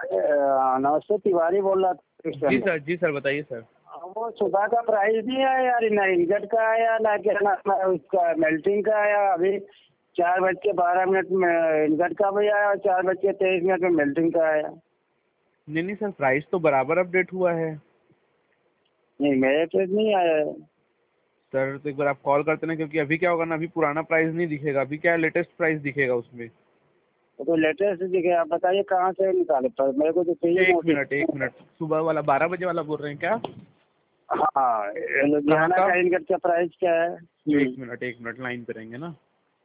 नमस्ते, तिवारी बोल रहा था। जी सर बताइए सर। वो सुबह का प्राइस नहीं आया यार, ना इंगट का आया ना क्या नाम है उसका मेल्टिंग का आया। अभी 4:12 में इंगट का भी आया और 4:23 में मेल्टिंग का आया। नहीं सर, प्राइस तो बराबर अपडेट हुआ है। नहीं, मेरे पे नहीं आया है सर तो एक बार आप कॉल करते ना, क्योंकि अभी क्या होगा ना, अभी पुराना प्राइस नहीं दिखेगा, अभी क्या लेटेस्ट प्राइस दिखेगा उसमें। तो लेटेस्ट दिखे। आप बताइए कहाँ से निकाले, पर मेरे को तो चाहिए। एक मिनट, सुबह वाला 12 बजे वाला बोल रहे हैं क्या? हाँ, लुधियाना का इंगट का प्राइस क्या है? एक मिनट लाइन पे रहेंगे ना।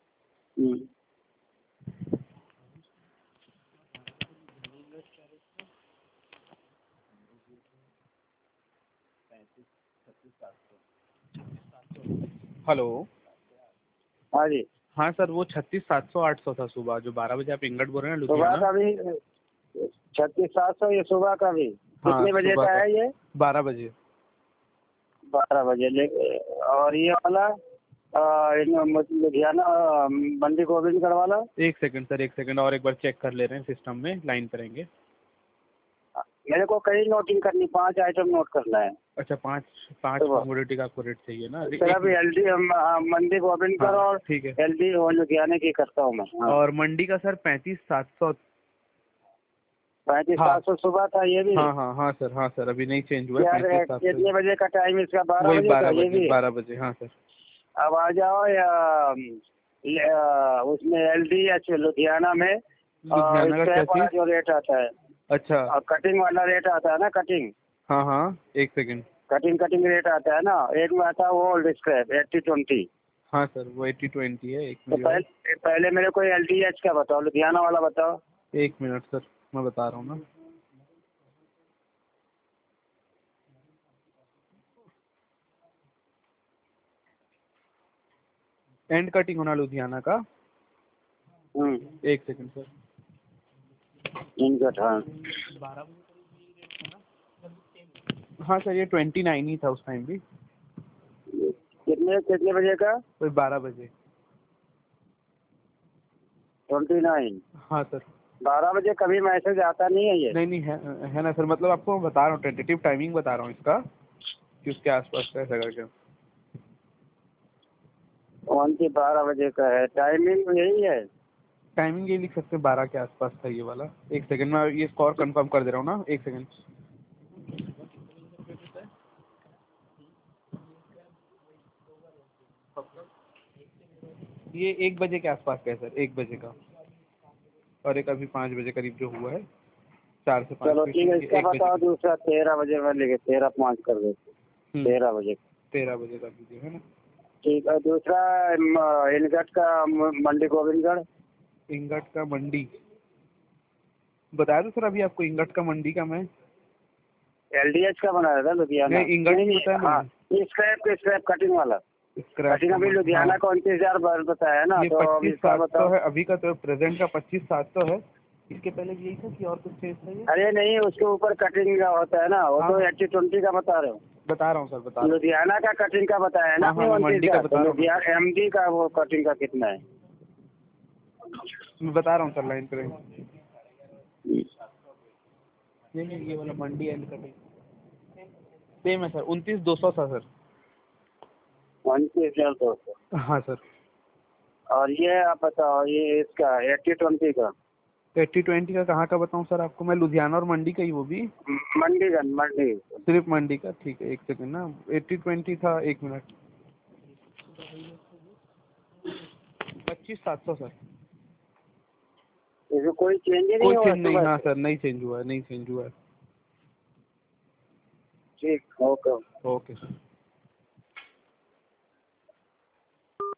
हेलो। हाँ जी। हाँ सर, वो 36,700 800 था सुबह, जो 12 बजे आप इंगट बोल रहे हैं सुबह लुधियाना। का भी 36,700, ये सुबह का भी। हाँ, कितने बजे का है ये? 12 बजे। 12 बजे। और ये वाला लुधियाना मंडी गोविंदगढ़ वाला? एक सेकंड सर, एक सेकंड और एक बार चेक कर ले रहे हैं सिस्टम में, लाइन पर रहेंगे। मेरे को कई नोटिंग करनी, 5 आइटम नोट करना है। अच्छा, पाँच कमोडिटी का आपको रेट चाहिए ना? सिर्फ एलडी मंडी गोविंदगढ़ और ठीक है। एलडी लुधियाना की करता हूँ मैं। और मंडी का सर 35,700। 35,700 सुबह था ये भी? हाँ सर, अभी नहीं चेंज हुआ है। यार 35,700 कितने बजे का टाइम इसका? 12 वही बजे का 12 ये बजे भी? 12 बजे हाँ सर। अब आ जाओ या उसमें एलडी लुधियाना में लुधियाना का क्या स्क्रैप वाला चीज? जो रेट आता है। अच्छा। और कटिंग वाला रेट आता है ना, कटिंग। हाँ एक सेकंड। कटिंग रेट आता है ना, एक में आता है वो ओल्ड स्क्रैप 80/20। हाँ सर, वो 80/20 है। एक तो मिनट, पहले मेरे को एलडीएच का बताओ, लुधियाना वाला बताओ। एक मिनट सर, मैं बता रहा हूँ ना। एंड कटिंग होना लुधियाना का। एक सेकंड सर। इनकट, हाँ। हाँ सर, ये 29 ही था उस टाइम भी। कितने बजे का? वही 12 बजे। 29? हाँ सर। 12 बजे कभी मैसेज आता नहीं है ये? नहीं है ना सर, मतलब आपको बता रहा हूँ, टेंटेटिव टाइमिंग बता रहा हूँ इसका, कि उसके आसपास का ऐसा करके। 12 बजे का है टाइमिंग, यही है? टाइमिंग ये लिख सकते हैं, 12 के आसपास था ये वाला। एक सेकंड में ये स्कोर कंफर्म कर दे रहा हूँ ना, एक सेकंड। ये 1 बजे के आसपास का है सर, 1 बजे का। और एक अभी 5 बजे करीब जो हुआ है, 4 से 5। चलो ठीक है, इसका बताओ दूसरा। 13 बजे में लेके 13/5 कर देते। 13 बजे। 13 बजे का दीजिए, है ना? ठीक है। दूसरा इनकट का मंडी गोविंदगढ़। इंगट का मंडी बता दो सर अभी आपको, इंगट का मंडी का मैं एलडीएच का बनाया था लुधियाना। नहीं, इंगट नहीं होता है ना। हाँ, स्क्रैप कटिंग वाला। कटिंग अभी लुधियाना का 29,000 बताया ना, ये तो 25,700 है अभी का, तो प्रेजेंट का 25,700 है। इसके पहले भी यही था कि और कुछ चेंज था ये? अरे नहीं, उसके ऊपर कटिंग का होता है ना, वो तो 80/20 का बता रहे हो। बता रहा हूँ सर, बता रहा हूँ। लुधियाना का कटिंग का बताया ना आपने, मंडी का बता रहा हूँ। एमडी का वो कटिंग का कितना है? मैं बता रहा हूँ सर, लाइन पे रहेंगे। ये वाला मंडी एंड कटिंग सेम है सर, 29,200 था सर। 29,200? हाँ सर। और ये आप बताओ, ये इसका 80/20 का? 80/20 का कहाँ का बताऊँ सर आपको मैं? लुधियाना और मंडी का ही, वो भी मंडी सिर्फ मंडी का। ठीक है, एक सेकंड ना। 80/20 था, एक मिनट। 25,700 सर। इसमें कोई चेंज नहीं कोई हुआ? चेंज नहीं, हाँ सर, नहीं चेंज हुआ है, नहीं चेंज हुआ है। ठीक, ओके। Okay sir.